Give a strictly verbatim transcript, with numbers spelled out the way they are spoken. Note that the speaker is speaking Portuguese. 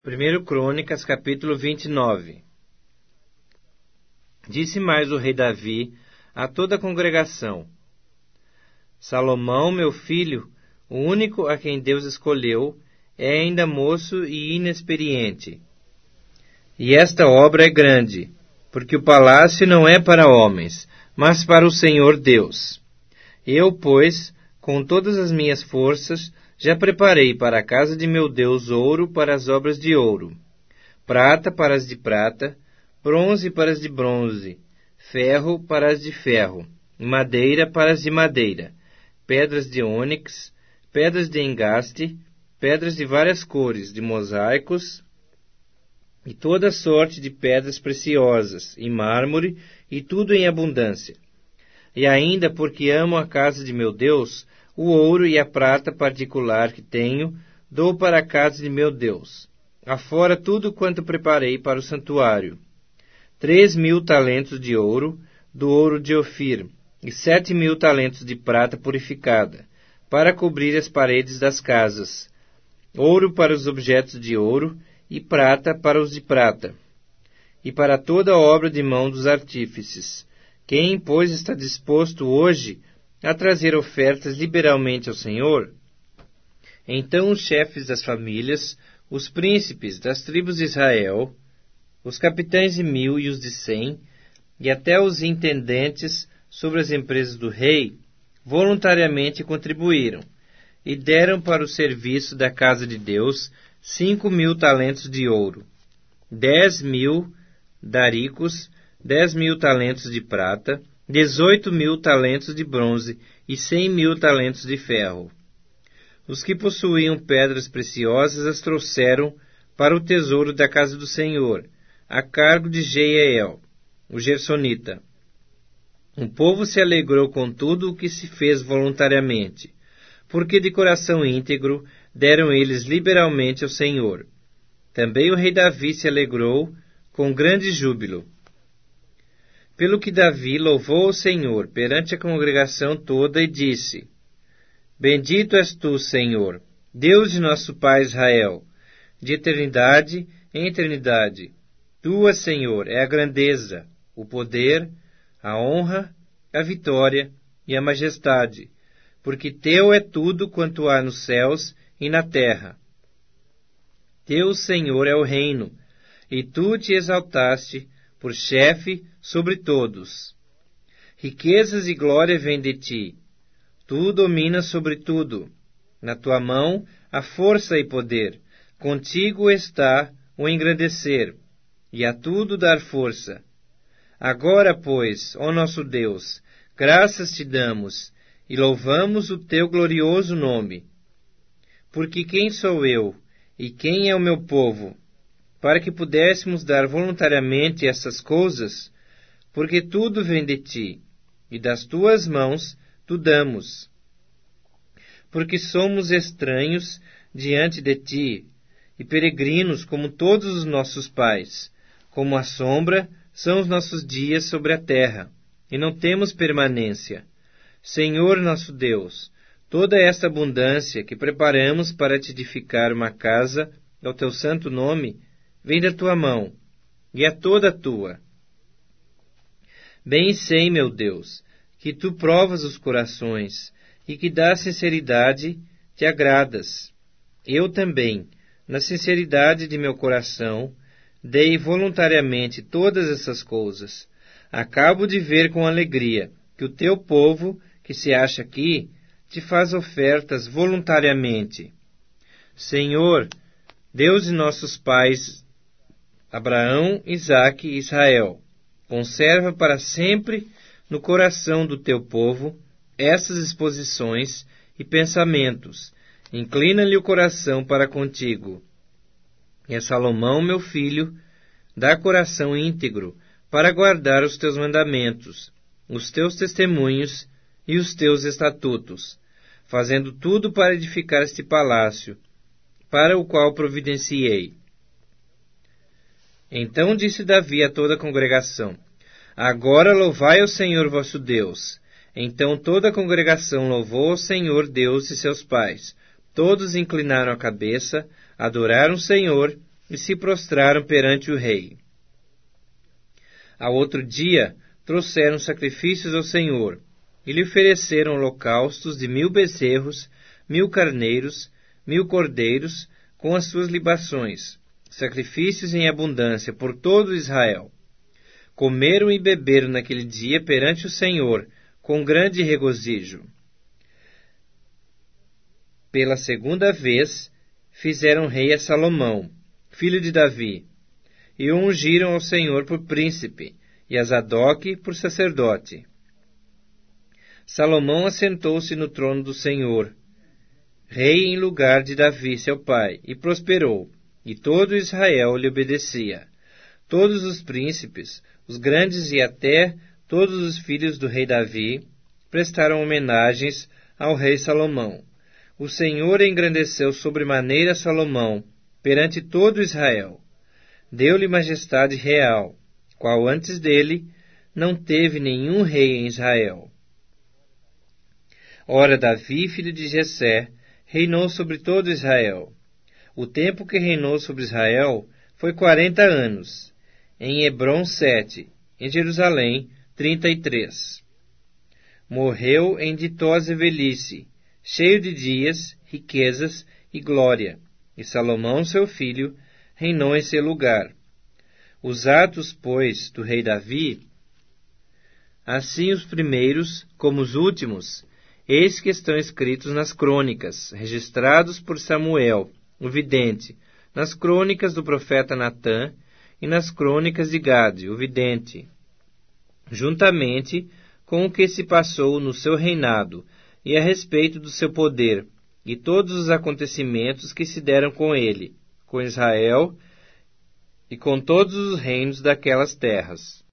primeira Crônicas, capítulo vinte e nove. Disse mais o rei Davi a toda a congregação: Salomão, meu filho, o único a quem Deus escolheu, é ainda moço e inexperiente. E esta obra é grande, porque o palácio não é para homens, mas para o Senhor Deus. Eu, pois, com todas as minhas forças, já preparei para a casa de meu Deus ouro para as obras de ouro, prata para as de prata, bronze para as de bronze, ferro para as de ferro, madeira para as de madeira, pedras de ônix, pedras de engaste, pedras de várias cores, de mosaicos, e toda sorte de pedras preciosas, e mármore, e tudo em abundância. E ainda, porque amo a casa de meu Deus, o ouro e a prata particular que tenho, dou para a casa de meu Deus. Afora tudo quanto preparei para o santuário. Três mil talentos de ouro, do ouro de Ofir, e sete mil talentos de prata purificada, para cobrir as paredes das casas. Ouro para os objetos de ouro, e prata para os de prata. E para toda a obra de mão dos artífices. Quem, pois, está disposto hoje a trazer ofertas liberalmente ao Senhor? Então os chefes das famílias, os príncipes das tribos de Israel, os capitães de mil e os de cem, e até os intendentes sobre as empresas do rei, voluntariamente contribuíram, e deram para o serviço da casa de Deus cinco mil talentos de ouro, dez mil daricos, dez mil talentos de prata, dezoito mil talentos de bronze e cem mil talentos de ferro. Os que possuíam pedras preciosas as trouxeram para o tesouro da casa do Senhor, a cargo de Jeiel, o gersonita. O povo se alegrou com tudo o que se fez voluntariamente, porque de coração íntegro deram eles liberalmente ao Senhor. Também o rei Davi se alegrou com grande júbilo. Pelo que Davi louvou o Senhor perante a congregação toda e disse: Bendito és tu, Senhor, Deus de nosso pai Israel, de eternidade em eternidade. Tua, Senhor, é a grandeza, o poder, a honra, a vitória e a majestade, porque teu é tudo quanto há nos céus e na terra. Teu, Senhor, é o reino, e tu te exaltaste por chefe sobre todos. Riquezas e glória vêm de ti. Tu dominas sobre tudo. Na tua mão há força e poder. Contigo está o engrandecer, e a tudo dar força. Agora, pois, ó nosso Deus, graças te damos, e louvamos o teu glorioso nome. Porque quem sou eu, e quem é o meu povo, para que pudéssemos dar voluntariamente essas coisas? Porque tudo vem de ti, e das tuas mãos tu damos. Porque somos estranhos diante de ti, e peregrinos como todos os nossos pais. Como a sombra são os nossos dias sobre a terra, e não temos permanência. Senhor nosso Deus, toda esta abundância que preparamos para te edificar uma casa ao teu santo nome, vem da tua mão, e é toda tua. Bem sei, meu Deus, que tu provas os corações, e que da sinceridade te agradas. Eu também, na sinceridade de meu coração, dei voluntariamente todas essas coisas. Acabo de ver com alegria que o teu povo, que se acha aqui, te faz ofertas voluntariamente. Senhor, Deus de nossos pais, Abraão, Isaque e Israel, conserva para sempre no coração do teu povo essas exposições e pensamentos. Inclina-lhe o coração para contigo. E a Salomão, meu filho, dá coração íntegro para guardar os teus mandamentos, os teus testemunhos e os teus estatutos, fazendo tudo para edificar este palácio, para o qual providenciei. Então disse Davi a toda a congregação: Agora louvai ao Senhor vosso Deus. Então toda a congregação louvou ao Senhor Deus de seus pais. Todos inclinaram a cabeça, adoraram o Senhor e se prostraram perante o rei. Ao outro dia, trouxeram sacrifícios ao Senhor, e lhe ofereceram holocaustos de mil bezerros, mil carneiros, mil cordeiros, com as suas libações, sacrifícios em abundância por todo Israel. Comeram e beberam naquele dia perante o Senhor, com grande regozijo. Pela segunda vez, fizeram rei a Salomão, filho de Davi, e o ungiram ao Senhor por príncipe, e a Zadoque por sacerdote. Salomão assentou-se no trono do Senhor, rei em lugar de Davi, seu pai, e prosperou, e todo Israel lhe obedecia. Todos os príncipes, os grandes e até todos os filhos do rei Davi, prestaram homenagens ao rei Salomão. O Senhor engrandeceu sobremaneira Salomão perante todo Israel. Deu-lhe majestade real, qual antes dele não teve nenhum rei em Israel. Ora, Davi, filho de Jessé, reinou sobre todo Israel. O tempo que reinou sobre Israel foi quarenta anos. Em Hebrom, sete. Em Jerusalém, trinta e três. Morreu em ditosa velhice, cheio de dias, riquezas e glória. E Salomão, seu filho, reinou em seu lugar. Os atos, pois, do rei Davi, assim os primeiros como os últimos, eis que estão escritos nas crônicas, registrados por Samuel, o vidente, nas crônicas do profeta Natã e nas crônicas de Gade, o vidente, juntamente com o que se passou no seu reinado e a respeito do seu poder, e todos os acontecimentos que se deram com ele, com Israel e com todos os reinos daquelas terras.